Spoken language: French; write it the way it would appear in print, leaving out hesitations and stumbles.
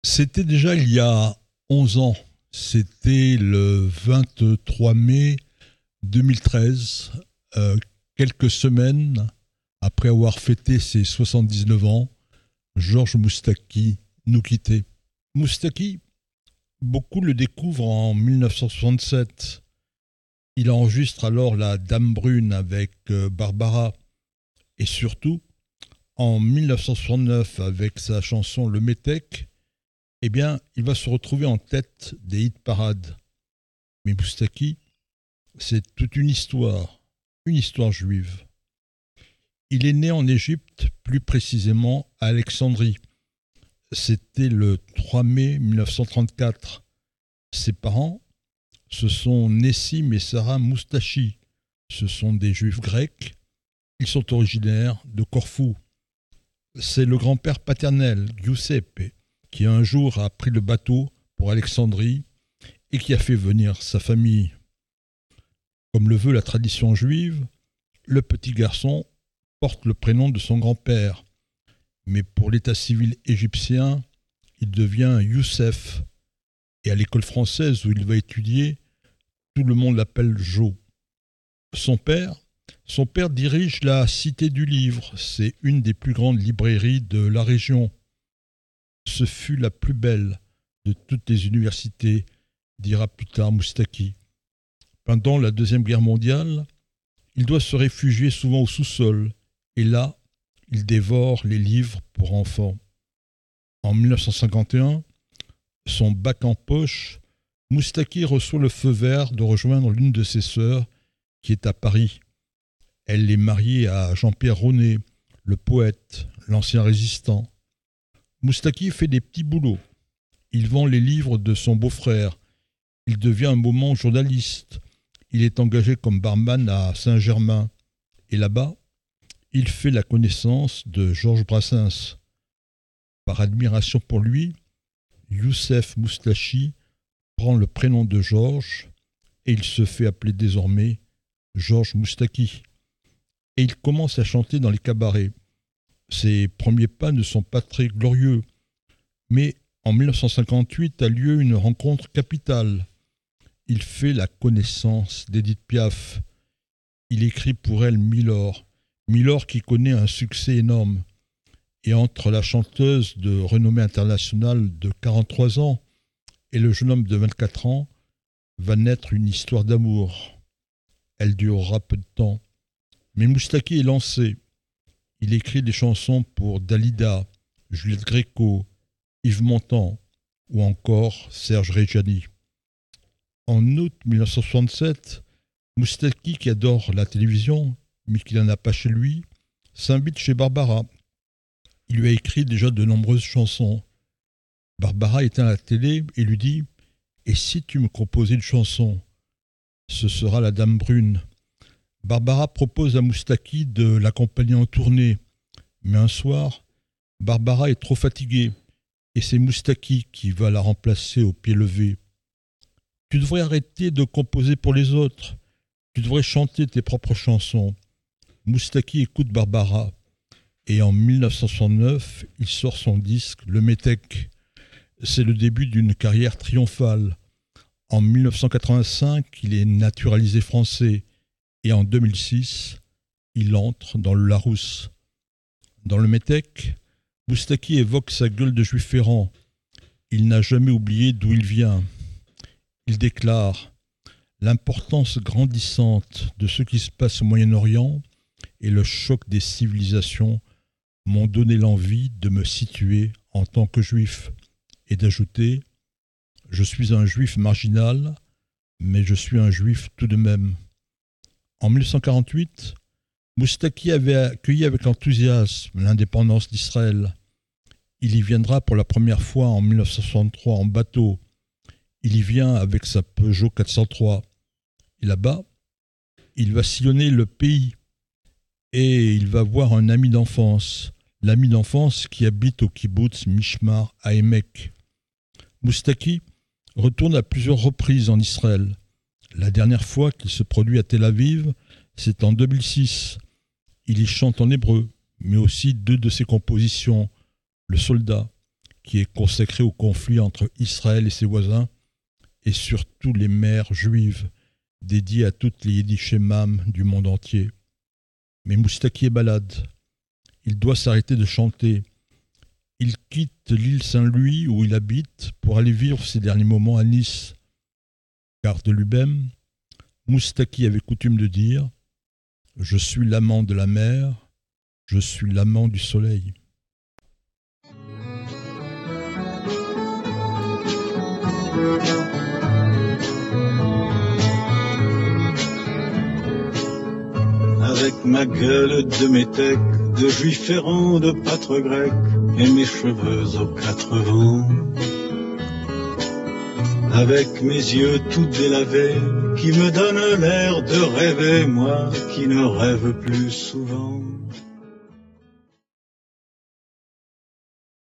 C'était déjà il y a 11 ans. C'était le 23 mai 2013, quelques semaines après avoir fêté ses 79 ans, Georges Moustaki nous quittait. Moustaki, beaucoup le découvrent en 1967. Il enregistre alors La Dame Brune avec Barbara et surtout, en 1969 avec sa chanson Le Métèque, eh bien, il va se retrouver en tête des hit parades. Mais Moustaki, c'est toute une histoire juive. Il est né en Égypte, plus précisément à Alexandrie. C'était le 3 mai 1934. Ses parents, ce sont Nessim et Sarah Moustachi. Ce sont des juifs grecs. Ils sont originaires de Corfou. C'est le grand-père paternel, Giuseppe, qui un jour a pris le bateau pour Alexandrie et qui a fait venir sa famille. Comme le veut la tradition juive, le petit garçon porte le prénom de son grand-père. Mais pour l'état civil égyptien, il devient Youssef. Et à l'école française où il va étudier, tout le monde l'appelle Jo. Son père dirige la Cité du Livre. C'est une des plus grandes librairies de la région. Ce fut la plus belle de toutes les universités, dira plus tard Moustaki. Pendant la Deuxième Guerre mondiale, il doit se réfugier souvent au sous-sol, et là, il dévore les livres pour enfants. En 1951, son bac en poche, Moustaki reçoit le feu vert de rejoindre l'une de ses sœurs qui est à Paris. Elle est mariée à Jean-Pierre Ronet, le poète, l'ancien résistant. Moustaki fait des petits boulots. Il vend les livres de son beau-frère. Il devient un moment journaliste. Il est engagé comme barman à Saint-Germain. Et là-bas, il fait la connaissance de Georges Brassens. Par admiration pour lui, Youssef Moustachi prend le prénom de Georges et il se fait appeler désormais Georges Moustaki. Et il commence à chanter dans les cabarets. Ses premiers pas ne sont pas très glorieux, mais en 1958 a lieu une rencontre capitale. Il fait la connaissance d'Édith Piaf. Il écrit pour elle Milord qui connaît un succès énorme. Et entre la chanteuse de renommée internationale de 43 ans et le jeune homme de 24 ans, va naître une histoire d'amour. Elle durera peu de temps. Mais Moustaki est lancé. Il écrit des chansons pour Dalida, Juliette Gréco, Yves Montand ou encore Serge Reggiani. En août 1967, Moustaki, qui adore la télévision, mais qui n'en a pas chez lui, s'invite chez Barbara. Il lui a écrit déjà de nombreuses chansons. Barbara éteint la télé et lui dit « Et si tu me composais une chanson ? Ce sera La Dame Brune. » Barbara propose à Moustaki de l'accompagner en tournée. Mais un soir, Barbara est trop fatiguée et c'est Moustaki qui va la remplacer au pied levé. « Tu devrais arrêter de composer pour les autres. Tu devrais chanter tes propres chansons. » Moustaki écoute Barbara et en 1969, il sort son disque Le Métèque. C'est le début d'une carrière triomphale. En 1985, il est naturalisé français et en 2006, il entre dans le Larousse. Dans Le Métèque, Moustaki évoque sa gueule de juif errant. Il n'a jamais oublié d'où il vient. Il déclare « L'importance grandissante de ce qui se passe au Moyen-Orient et le choc des civilisations m'ont donné l'envie de me situer en tant que juif et d'ajouter « Je suis un juif marginal, mais je suis un juif tout de même ». En 1948, Moustaki avait accueilli avec enthousiasme l'indépendance d'Israël. Il y viendra pour la première fois en 1963 en bateau. Il y vient avec sa Peugeot 403. Et là-bas, il va sillonner le pays et il va voir un ami d'enfance, l'ami d'enfance qui habite au kibboutz Mishmar à Emek. Moustaki retourne à plusieurs reprises en Israël. La dernière fois qu'il se produit à Tel Aviv, c'est en 2006. Il y chante en hébreu, mais aussi deux de ses compositions, Le Soldat, qui est consacré au conflit entre Israël et ses voisins, et surtout les mères juives, dédiées à toutes les Yiddishemam du monde entier. Mais Moustaki est malade. Il doit s'arrêter de chanter. Il quitte l'île Saint-Louis où il habite pour aller vivre ses derniers moments à Nice. Car de lui-même, Moustaki avait coutume de dire « Je suis l'amant de la mer, je suis l'amant du soleil ». Avec ma gueule de métèque, de juif errant, de pâtre grec, et mes cheveux aux quatre vents. Avec mes yeux tout délavés, qui me donnent l'air de rêver, moi qui ne rêve plus souvent.